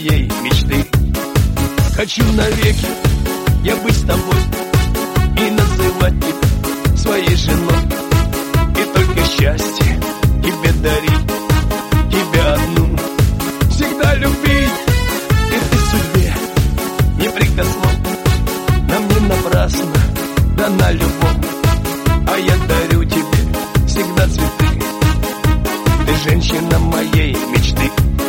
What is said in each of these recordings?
моей мечты. Хочу навеки я быть с тобой и называть тебя своей женой, и только счастье тебе дарить, тебя одну всегда любить. И ты судьбе не прикословна, нам не напрасно дана любовь, а я дарю тебе всегда цветы. Ты женщина моей мечты.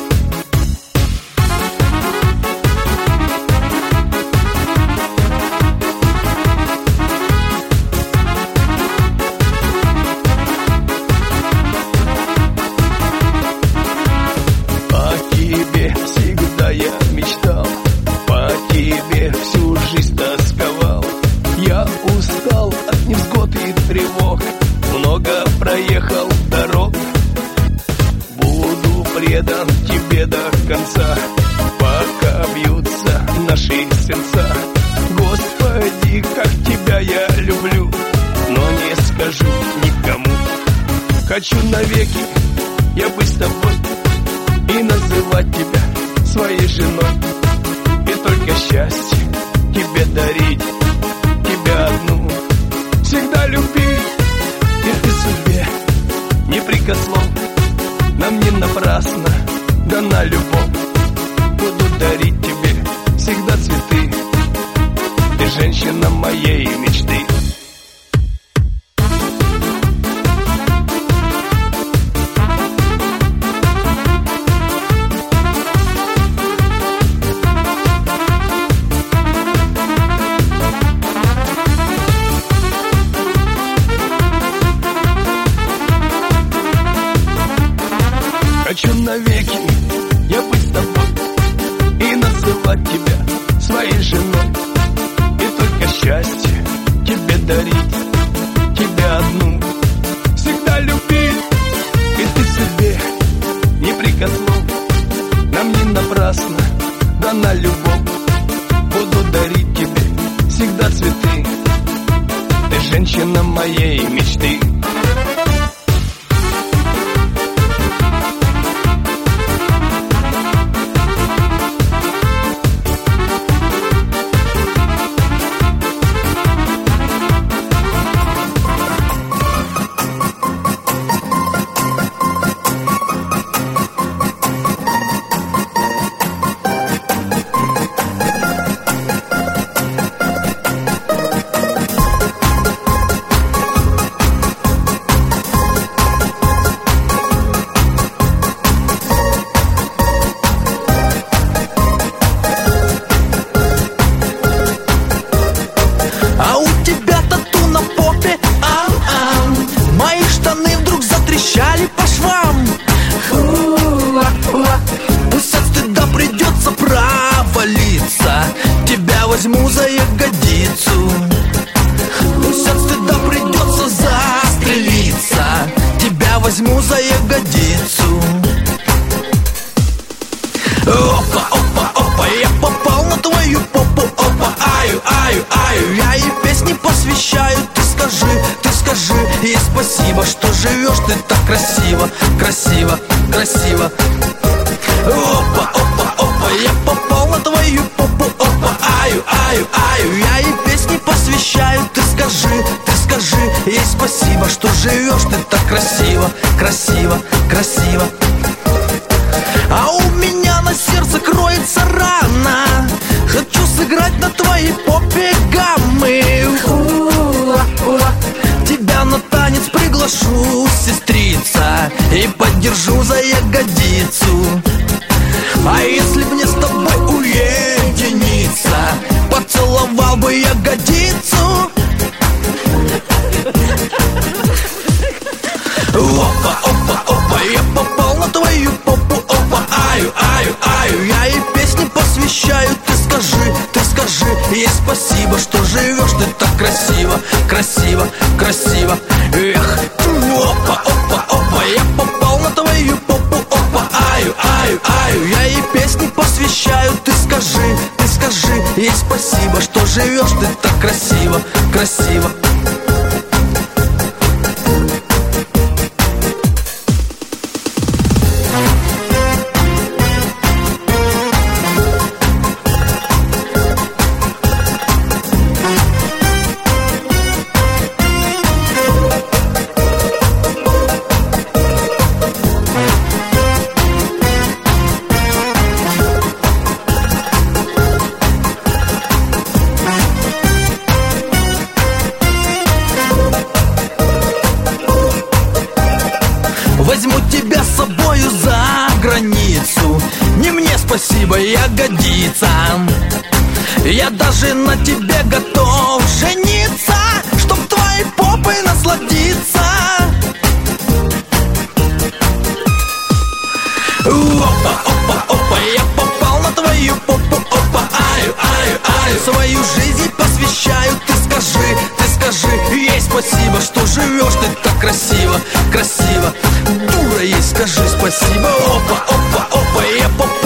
Всегда я мечтал, по тебе всю жизнь тосковал. Я устал от невзгод и тревог, много проехал дорог. Буду предан тебе до конца, пока бьются наши сердца. Господи, как тебя я люблю, но не скажу никому. Хочу навеки я быть с тобой и называть тебя своей женой, и только счастье тебе дарить, тебя одну всегда любить. И ты судьбе не прикословна, нам не напрасно дана любовь. Буду дарить тебе всегда цветы, ты женщина моей мечты. Хочу навеки я быть с тобой и называть тебя своей женой, и только счастье тебе дарить, тебя одну всегда любить. И ты судьбе не прикословна, нам не напрасно дана любовь. Буду дарить тебе всегда цветы, ты женщина моей мечты. По швам. Пусть от стыда придется провалиться, тебя возьму за ягодицу. Пусть от стыда придется застрелиться, тебя возьму за ягодицу. Опа, опа, опа, я попал на твою попу. Опа, аю, аю, аю, я ей песни посвящаю. Ты скажи ей спасибо, что живешь ты так красиво, красиво, красиво. Опа, опа, опа, я попал на твою попу. Опа, аю, аю, аю, я ей песни посвящаю. Ты скажи ей спасибо, что живешь ты так красиво, красиво, красиво. А у меня на сердце кроется рана, хочу сыграть на твоей попе гаммы. Тебя на танец приглашу, сестрица, и поддержу за ягодицу. А если мне с тобой уединиться, поцеловал бы ягодицу. Опа, опа, опа, я попал на твою попу. Опа, аю, аю, аю, я ей песни посвящаю. Ты скажи ей спасибо, что живешь ты так красиво, красиво, красиво. Эх, опа, опа, опа, я попал на твою попу. Опа, аю, аю, аю, я ей песни посвящаю. Ты скажи ей спасибо, что живешь ты так красиво, красиво. спасибо, ягодица. Я даже на тебе готов жениться, чтоб твоей попой насладиться. Опа, опа, опа, я попал на твою попу. Опа, аю, аю, аю, свою жизнь посвящаю. Ты скажи ей спасибо, что живешь ты так красиво, красиво. Дура ей скажи спасибо. Опа, опа, опа, я попал